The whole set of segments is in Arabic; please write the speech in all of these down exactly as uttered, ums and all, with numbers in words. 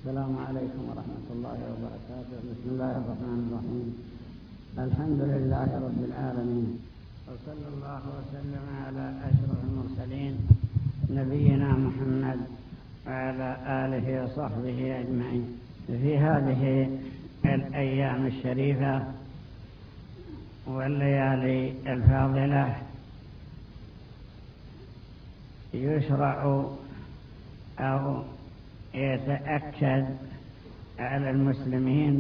السلام عليكم ورحمة الله وبركاته. بسم الله الرحمن الرحيم. الحمد لله رب العالمين، وصلى الله وسلم على أشرف المرسلين نبينا محمد وعلى آله وصحبه أجمعين. في هذه الأيام الشريفة والليالي الفاضلة يشرع أو يتأكد على المسلمين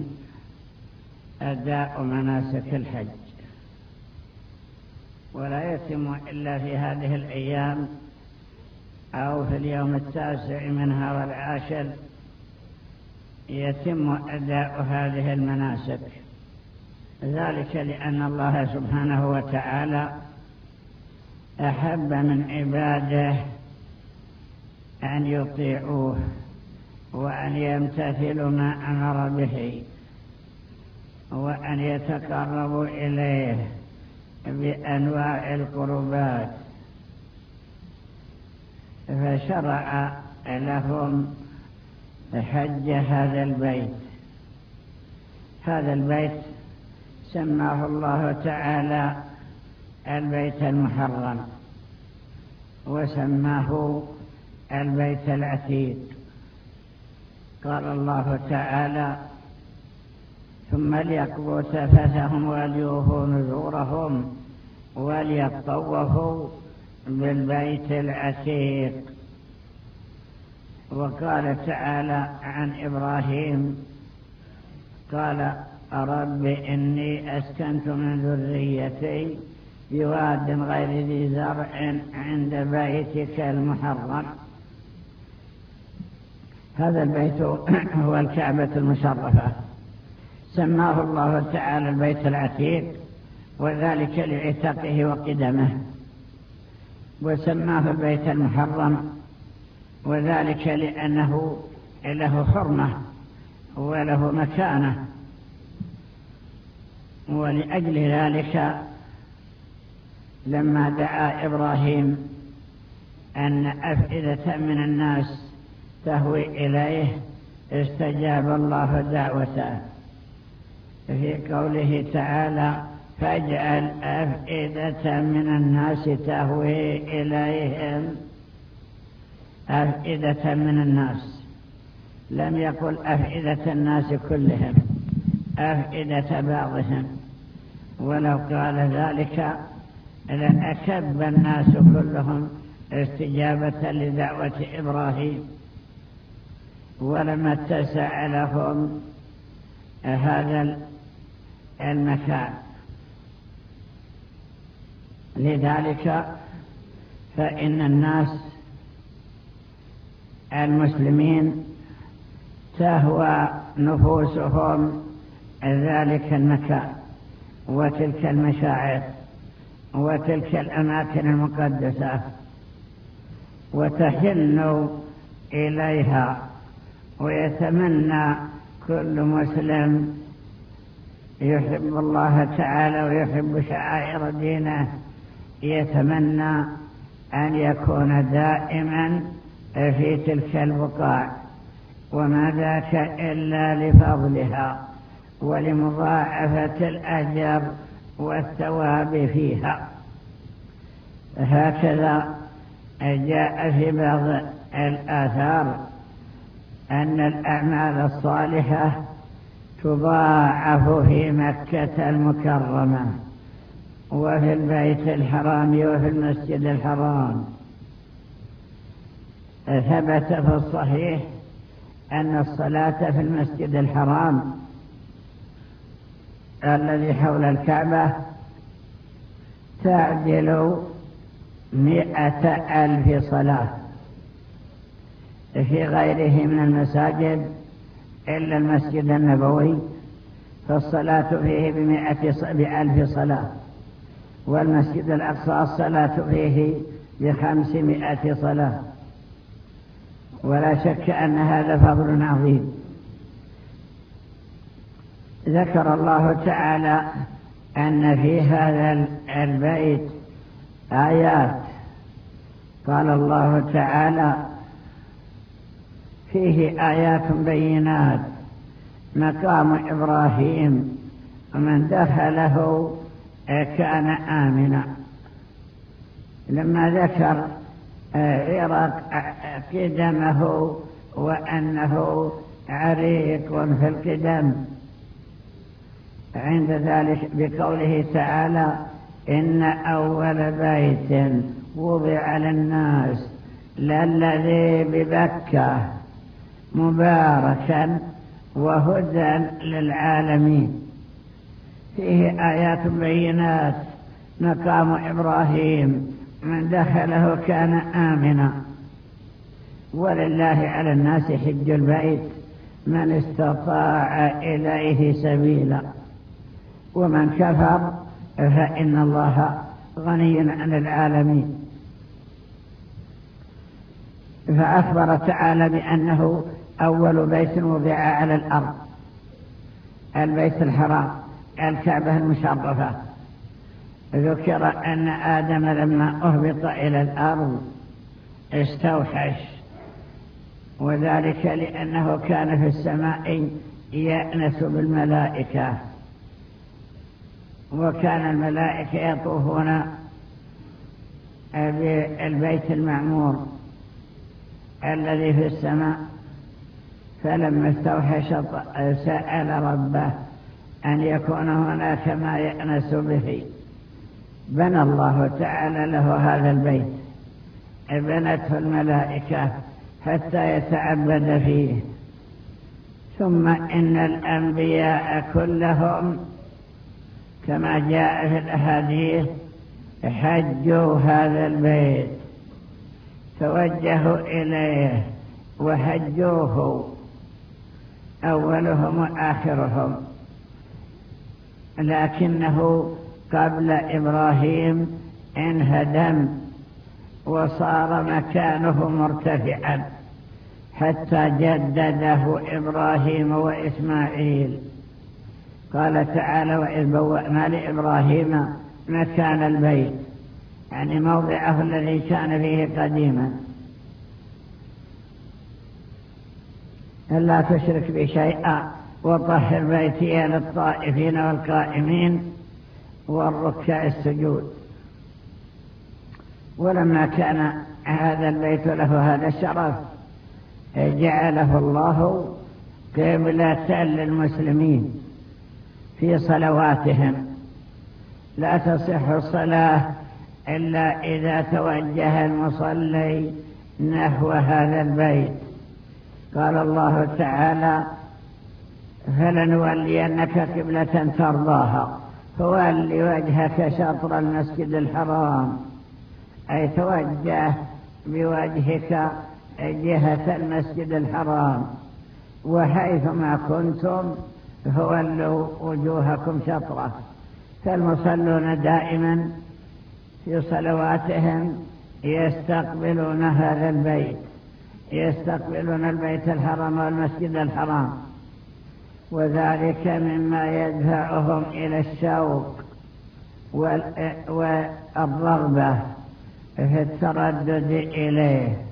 أداء مناسك الحج، ولا يتم إلا في هذه الأيام أو في اليوم التاسع منها والعاشر يتم أداء هذه المناسك، ذلك لأن الله سبحانه وتعالى أحب من عباده أن يطيعوه وأن يمتثلوا ما أمر به وأن يتقربوا إليه بأنواع القربات، فشرع لهم حج هذا البيت. هذا البيت سماه الله تعالى البيت المحرم، وسماه البيت العتيق. قال الله تعالى: ثم ليقضوا تفثهم وليوفوا نذورهم وليطوفوا بالبيت العتيق. وقال تعالى عن إبراهيم: قال: رب إني أسكنت من ذريتي بواد غير ذي زرع عند بيتك المحرم. هذا البيت هو الكعبة المشرفة، سماه الله تعالى البيت العتيق، وذلك لعتقه وقدمه، وسماه البيت المحرم، وذلك لأنه له حرمة وله مكانة. ولأجل ذلك لما دعا إبراهيم أن أفئدة من الناس تهوي إليه استجاب الله دعوته في قوله تعالى: فاجعل أفئدة من الناس تهوي إليهم. أفئدة من الناس، لم يقل أفئدة الناس كلهم، أفئدة بعضهم، ولو قال ذلك لأكب الناس كلهم استجابة لدعوة إبراهيم، ولما اتسع لهم هذا المكان. لذلك فإن الناس المسلمين تهوى نفوسهم ذلك المكان وتلك المشاعر وتلك الأماكن المقدسة، وتحن إليها، ويتمنى كل مسلم يحب الله تعالى ويحب شعائر دينه يتمنى أن يكون دائما في تلك البقاع، وما ذاك إلا لفضلها ولمضاعفة الأجر والثواب فيها. هكذا جاء في بعض الآثار أن الأعمال الصالحة تضاعف في مكة المكرمة وفي البيت الحرام وفي المسجد الحرام. ثبت في الصحيح أن الصلاة في المسجد الحرام الذي حول الكعبة تعدل مئة ألف صلاة في غيره من المساجد إلا المسجد النبوي، فالصلاة فيه بمئة بألف صلاة، والمسجد الأقصى الصلاة فيه بخمسمائة صلاة. ولا شك أن هذا فضل عظيم. ذكر الله تعالى أن في هذا البيت آيات. قال الله تعالى: فيه آيات بينات مقام إبراهيم ومن دخله كان آمنا. لما ذكر عرق قدمه وأنه عريق في القدم عند ذلك بقوله تعالى إن أول بيت وضع للناس للذي ببكة مباركا وهدى للعالمين. فيه آيات بينات مقام إبراهيم من دخله كان آمنا. ولله على الناس حج البيت من استطاع إليه سبيلا ومن كفر فإن الله غني عن العالمين. فأخبر تعالى بأنه أول بيت وضع على الأرض البيت الحرام الكعبة المشرفة. ذكر أن آدم لما أهبط إلى الأرض استوحش، وذلك لأنه كان في السماء يأنس بالملائكة، وكان الملائكة يطوفون بالبيت المعمور الذي في السماء. فلما استوحش سأل ربه أن يكون هناك ما يأنس به. بنى الله تعالى له هذا البيت، بنته الملائكة حتى يتعبد فيه. ثم إن الأنبياء كلهم كما جاء في الأحاديث حجوا هذا البيت، توجهوا إليه وحجوه أولهم وآخرهم. لكنه قبل إبراهيم انهدم وصار مكانه مرتفعا حتى جدده إبراهيم وإسماعيل. قال تعالى وإذ بوأنا لإبراهيم مكان البيت، يعني موضعه الذي كان فيه قديما. ألا تشرك بشيئا وطهر بيتي للطائفين والقائمين والركع السجود. ولما كان هذا البيت له هذا الشرف جعله الله قبلة للمسلمين في صلواتهم. لا تصح الصلاة إلا إذا توجه المصلي نحو هذا البيت. قال الله تعالى فلنولينك قبلة ترضاها فول وجهك شطر المسجد الحرام، أي توجه بوجهك جهة المسجد الحرام، وحيثما كنتم فولوا وجوهكم شطره. فالمصلون دائما في صلواتهم يستقبلون هذا البيت، يستقبلون البيت الحرام والمسجد الحرام، وذلك مما يدفعهم إلى الشوق والرغبة في التردد إليه.